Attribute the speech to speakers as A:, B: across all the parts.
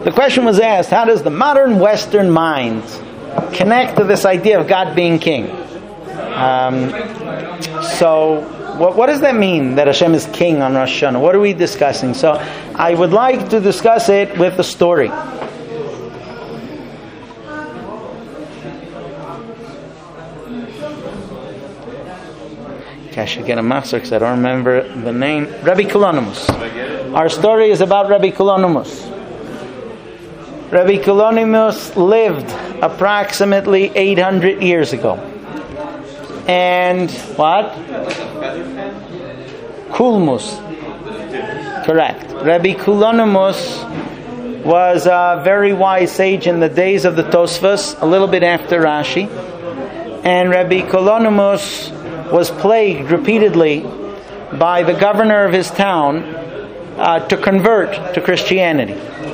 A: the question was asked, how does the modern Western mind connect to this idea of God being king? So what does that mean, that Hashem is king on Rosh Hashanah? What are we discussing? So I would like to discuss it with a story. I should get a master because I don't remember the name. Rabbi Kulonimus. Our story is about Rabbi Kulonimus. Rabbi Kulonimus lived approximately 800 years ago. And what? Kulmus. Correct. Rabbi Kulonimus was a very wise sage in the days of the Tosfos, a little bit after Rashi. And Rabbi Kulonimus was plagued repeatedly by the governor of his town to convert to Christianity.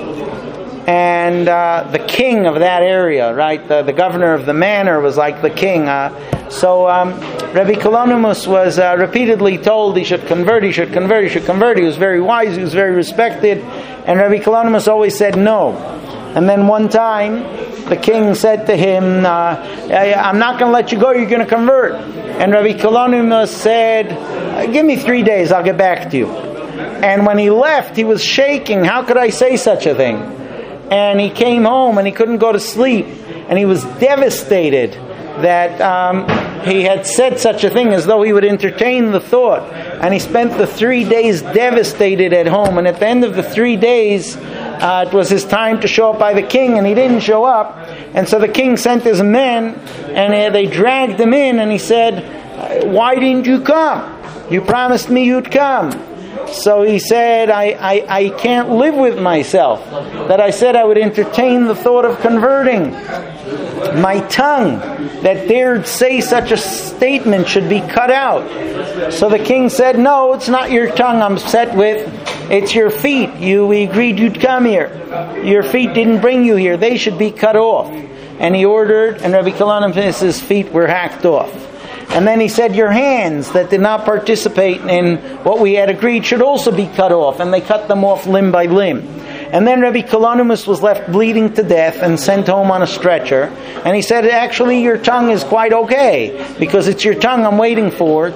A: And the king of that area, right, the governor of the manor was like the king. So Rabbi Kulonimus was repeatedly told he should convert, he should convert, he should convert. He was very wise, he was very respected. And Rabbi Kulonimus always said no. And then one time, the king said to him, I'm not going to let you go, you're going to convert. And Rabbi Kulonimus said, give me 3 days, I'll get back to you. And when he left, he was shaking. How could I say such a thing? And he came home and he couldn't go to sleep. And he was devastated that he had said such a thing, as though he would entertain the thought. And he spent the 3 days devastated at home. And at the end of the 3 days, it was his time to show up by the king, and he didn't show up. And so the king sent his men, and they dragged him in, and he said, why didn't you come? You promised me you'd come. So he said, I can't live with myself that I said I would entertain the thought of converting. My tongue that dared say such a statement should be cut out. So the king said, no, it's not your tongue I'm upset with. It's your feet. We agreed you'd come here. Your feet didn't bring you here. They should be cut off. And he ordered, and Rabbi Kulonimus' feet were hacked off. And then he said, your hands that did not participate in what we had agreed should also be cut off. And they cut them off limb by limb. And then Rabbi Kulonimus was left bleeding to death and sent home on a stretcher. And he said, actually, your tongue is quite okay, because it's your tongue I'm waiting for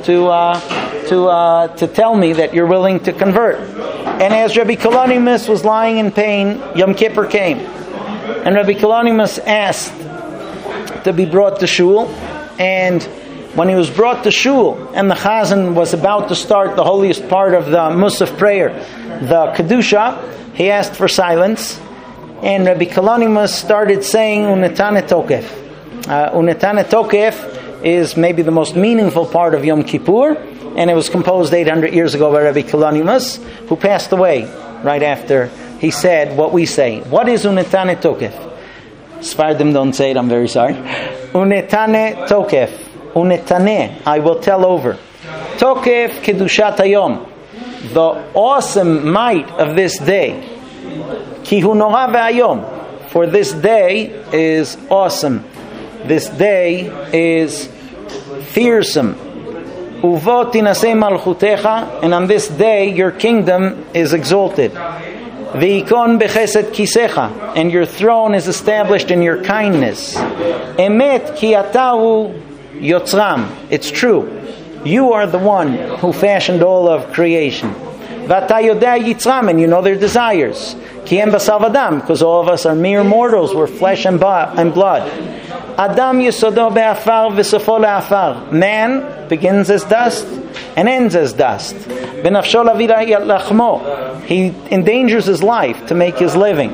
A: to tell me that you're willing to convert. And as Rabbi Kulonimus was lying in pain, Yom Kippur came. And Rabbi Kulonimus asked to be brought to shul. And when he was brought to shul, and the chazan was about to start the holiest part of the Musaf prayer, the Kedusha, he asked for silence, and Rabbi Kulonimus started saying Unetane Tokef. Unetane Tokef is maybe the most meaningful part of Yom Kippur, and it was composed 800 years ago by Rabbi Kulonimus, who passed away right after he said what we say. What is Unetane Tokef? Sfardim don't say it, I'm very sorry. Unetane Tokef. Unetane, I will tell over. Tokef Kedushat Hayom. The awesome might of this day. Ki hu nora ve'ayom. For this day is awesome. This day is fearsome. Uvo tinasei malchutecha. And on this day your kingdom is exalted. Ve'ikon bechesed kisecha. And your throne is established in your kindness. Emet ki atahu yotzram. It's true. You are the one who fashioned all of creation. V'ata yodei yitzram, and you know their desires. Ki em basar v'adam, because all of us are mere mortals. We're flesh and blood. Adam yesodo be'afar v'sofo le'afar. Man begins as dust and ends as dust. B'nafsho lavida lachmo. He endangers his life to make his living.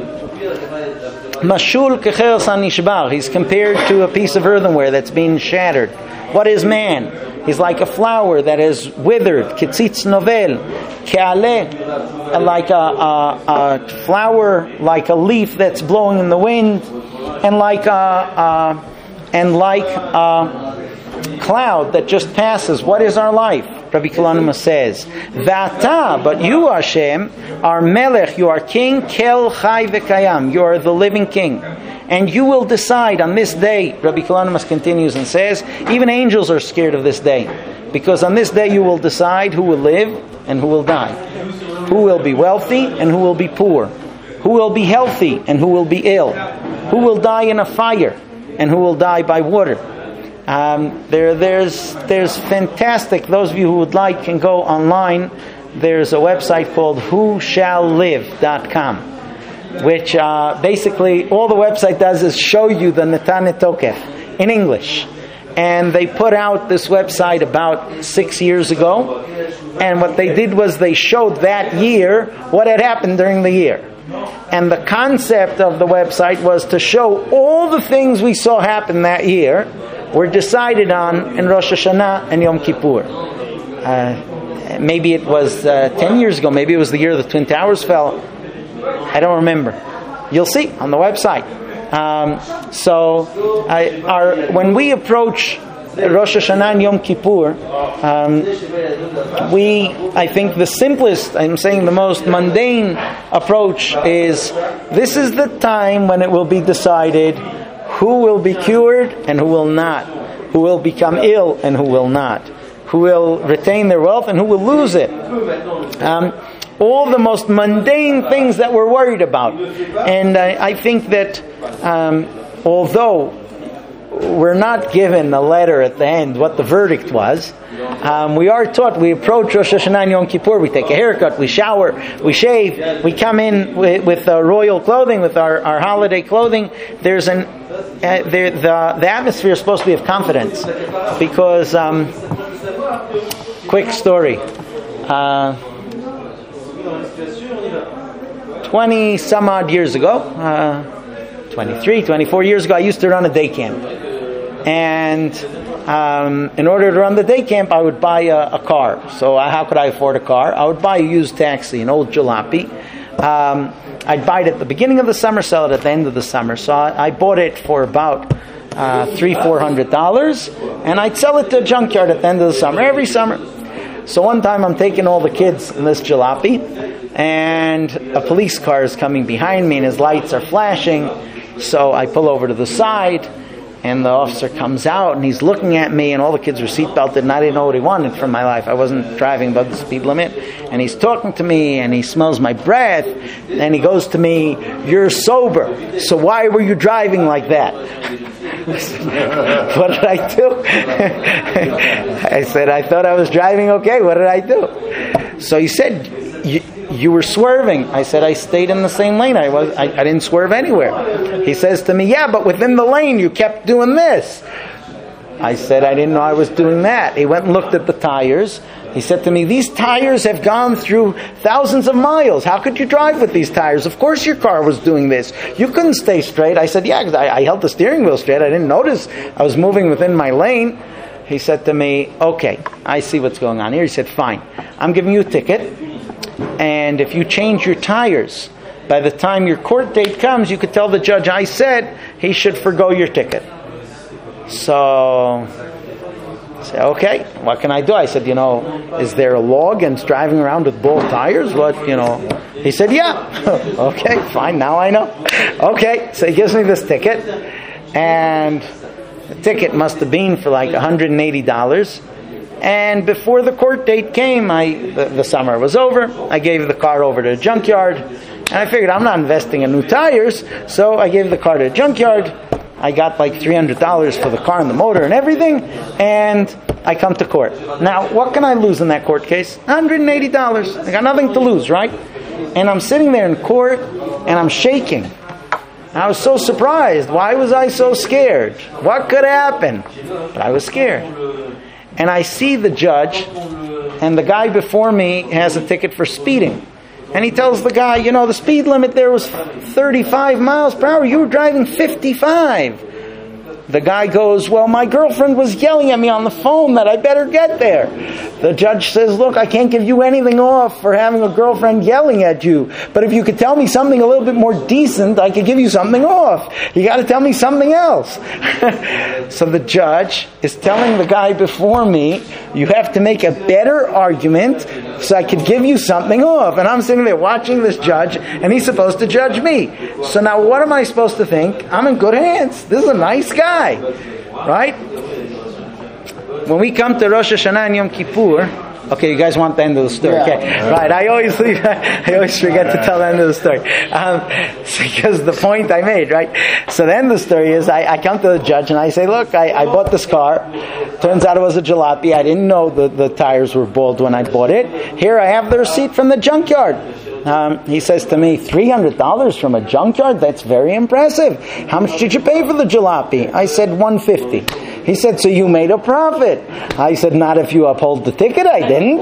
A: Mashul kecheres hanishbar. He's compared to a piece of earthenware that's been shattered. What is man? He's like a flower that has withered. Ketzitz novel. Ke'aleh. Like a flower, like a leaf that's blowing in the wind. And like a cloud that just passes. What is our life? Rabbi Kulonimus says, V'ata, but you, Hashem, are melech, you are king, kel chai v'kayam, you are the living king. And you will decide on this day, Rabbi Kulonimus continues and says, even angels are scared of this day. Because on this day you will decide who will live and who will die. Who will be wealthy and who will be poor. who will be healthy and who will be ill, who will die in a fire and who will die by water. There's fantastic. Those of you who would like can go online. There's a website called whoshalllive.com, which basically all the website does is show you the Natan Tokef in English. And they put out this website about 6 years ago. And what they did was they showed that year what had happened during the year. And the concept of the website was to show all the things we saw happen that year were decided on in Rosh Hashanah and Yom Kippur. Maybe it was 10 years ago. Maybe it was the year the Twin Towers fell. I don't remember. You'll see on the website. When we approach Rosh Hashanah and Yom Kippur, I think the simplest, I'm saying the most mundane approach is, this is the time when it will be decided who will be cured and who will not, who will become ill and who will not, who will retain their wealth and who will lose it. All the most mundane things that we're worried about. And I think that although we're not given a letter at the end what the verdict was, we are taught, we approach Rosh Hashanah and Yom Kippur, we take a haircut, we shower, we shave, we come in with royal clothing, with our holiday clothing. There's the atmosphere is supposed to be of confidence, because quick story, 20 some odd years ago, 23, 24 years ago, I used to run a day camp. And in order to run the day camp, I would buy a car. So how could I afford a car? I would buy a used taxi, an old jalopy. I'd buy it at the beginning of the summer, sell it at the end of the summer. So I bought it for about $300-400, and I'd sell it to a junkyard at the end of the summer, every summer. So one time I'm taking all the kids in this jalopy, and a police car is coming behind me, and his lights are flashing. So I pull over to the side, and the officer comes out, and he's looking at me, and all the kids were seatbelted, and I didn't know what he wanted from my life. I wasn't driving above the speed limit. And he's talking to me, and he smells my breath, and he goes to me, "You're sober, so why were you driving like that?" What did I do? I said, "I thought I was driving okay. What did I do?" So he said, you were swerving. I said, "I stayed in the same lane. I didn't swerve anywhere." He says to me, "Yeah, but within the lane you kept doing this." I said, "I didn't know I was doing that." He went and looked at the tires. He said to me, "These tires have gone through thousands of miles. How could you drive with these tires? Of course your car was doing this. You couldn't stay straight." I said, "Yeah, because I held the steering wheel straight. I didn't notice I was moving within my lane." He said to me, "Okay, I see what's going on here." He said, "Fine. I'm giving you a ticket. And if you change your tires, by the time your court date comes, you could tell the judge I said he should forgo your ticket." So I said, "Okay, what can I do?" I said, "Is there a law against driving around with bald tires? He said, "Yeah." "Okay, fine, now I know." Okay, so he gives me this ticket. And the ticket must have been for like $180. And before the court date came, the summer was over. I gave the car over to a junkyard. And I figured I'm not investing in new tires. So I gave the car to a junkyard. I got like $300 for the car and the motor and everything. And I come to court. Now, what can I lose in that court case? $180. I got nothing to lose, right? And I'm sitting there in court and I'm shaking. I was so surprised. Why was I so scared? What could happen? But I was scared. And I see the judge, and the guy before me has a ticket for speeding. And he tells the guy, the speed limit there was 35 miles per hour. You were driving 55. The guy goes, "Well, my girlfriend was yelling at me on the phone that I better get there." The judge says, "Look, I can't give you anything off for having a girlfriend yelling at you. But if you could tell me something a little bit more decent, I could give you something off. You got to tell me something else." So the judge is telling the guy before me, "You have to make a better argument so I could give you something off." And I'm sitting there watching this judge, and he's supposed to judge me. So now what am I supposed to think? I'm in good hands. This is a nice guy. Right? When we come to Rosh Hashanah and Yom Kippur, Okay, you guys want the end of the story.
B: Yeah.
A: Okay, right. I always forget to tell the end of the story. Because the point I made, right? So the end of the story is I come to the judge and I say, look, I bought this car. Turns out it was a jalopy. I didn't know the tires were bald when I bought it. Here I have the receipt from the junkyard. He says to me, $300 from a junkyard? That's very impressive. How much did you pay for the jalopy? I said, $150. He said, so you made a profit. I said, not if you uphold the ticket. I didn't.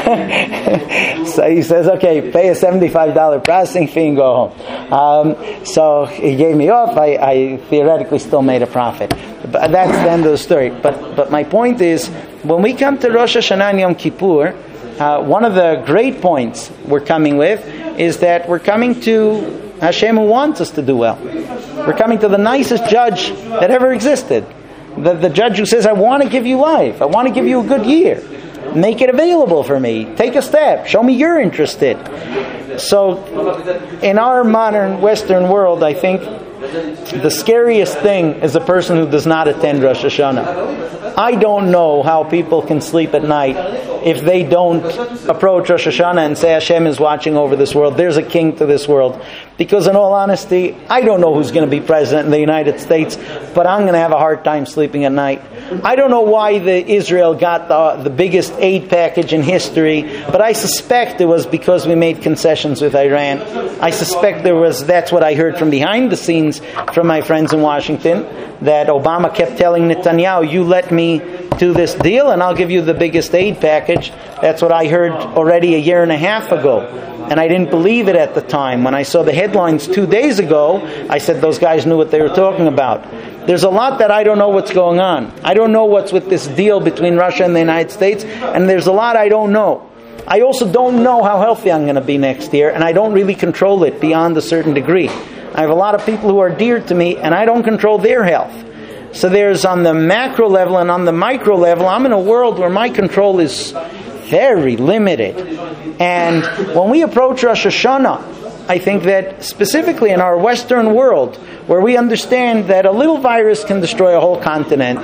A: So he says, okay, pay a $75 processing fee and go home. So he gave me off. I theoretically still made a profit. But that's the end of the story. But my point is, when we come to Rosh Hashanah and Yom Kippur, one of the great points we're coming with is that we're coming to Hashem who wants us to do well. We're coming to the nicest judge that ever existed. The judge who says, I want to give you life. I want to give you a good year. Make it available for me. Take a step. Show me you're interested. So, in our modern Western world, I think the scariest thing is a person who does not attend Rosh Hashanah. I don't know how people can sleep at night if they don't approach Rosh Hashanah and say Hashem is watching over this world. There's a king to this world. Because in all honesty, I don't know who's going to be president in the United States, but I'm going to have a hard time sleeping at night. I don't know why Israel got the biggest aid package in history, but I suspect it was because we made concessions with Iran. I suspect that's what I heard from behind the scenes from my friends in Washington, that Obama kept telling Netanyahu, you let me do this deal and I'll give you the biggest aid package. That's what I heard already a year and a half ago. And I didn't believe it at the time. When I saw the headlines 2 days ago, I said those guys knew what they were talking about. There's a lot that I don't know what's going on. I don't know what's with this deal between Russia and the United States, and there's a lot I don't know. I also don't know how healthy I'm going to be next year, and I don't really control it beyond a certain degree. I have a lot of people who are dear to me, and I don't control their health. So there's on the macro level and on the micro level, I'm in a world where my control is very limited. And when we approach Rosh Hashanah, I think that specifically in our Western world, where we understand that a little virus can destroy a whole continent,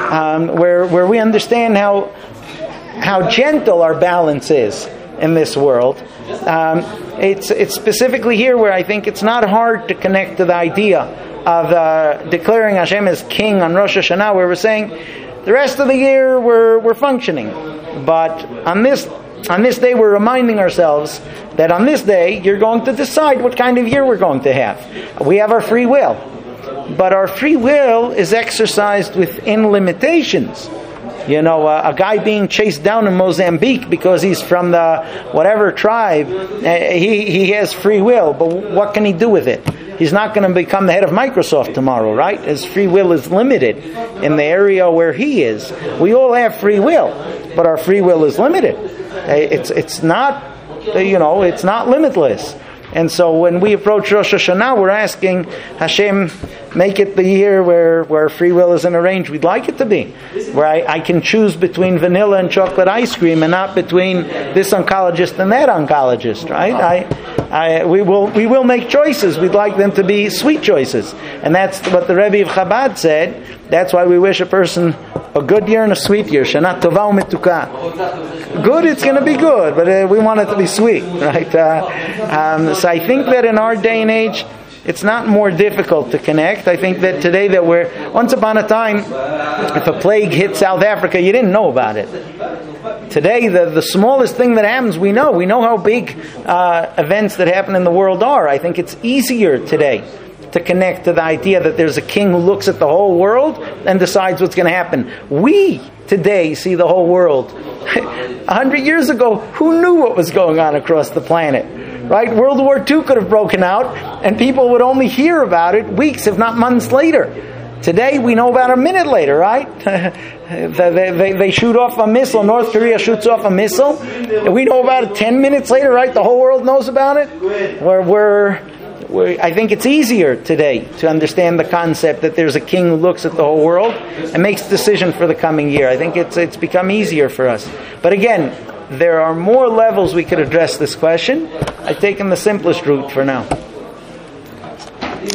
A: where we understand how gentle our balance is in this world, it's specifically here where I think it's not hard to connect to the idea of declaring Hashem as king on Rosh Hashanah, where we're saying the rest of the year we're functioning, but on this day we're reminding ourselves that on this day you're going to decide what kind of year we're going to have. We have our free will, but our free will is exercised within limitations. You know, a guy being chased down in Mozambique because he's from the whatever tribe, he has free will, but what can he do with it? He's not going to become the head of Microsoft tomorrow, right? His free will is limited in the area where he is. We all have free will, but our free will is limited. It's not, it's not limitless. And so when we approach Rosh Hashanah, we're asking Hashem, make it the year where free will is in a range we'd like it to be. Where I can choose between vanilla and chocolate ice cream and not between this oncologist and that oncologist, right? We will make choices. We'd like them to be sweet choices. And that's what the Rebbe of Chabad said. That's why we wish a person a good year and a sweet year. Shana tova u'metuka. Good, it's going to be good, but we want it to be sweet, right? So I think that in our day and age, it's not more difficult to connect. I think that today that once upon a time, if a plague hit South Africa, you didn't know about it. Today, the smallest thing that happens, we know. We know how big events that happen in the world are. I think it's easier today to connect to the idea that there's a king who looks at the whole world and decides what's going to happen. We today see the whole world. 100 years ago, who knew what was going on across the planet? Right? World War II could have broken out and people would only hear about it weeks, if not months later. Today, we know about a minute later, right? They shoot off a missile. North Korea shoots off a missile. And we know about it 10 minutes later, right? The whole world knows about it. I think it's easier today to understand the concept that there's a king who looks at the whole world and makes a decision for the coming year. I think it's become easier for us. But again, there are more levels we could address this question. I've taken the simplest route for now.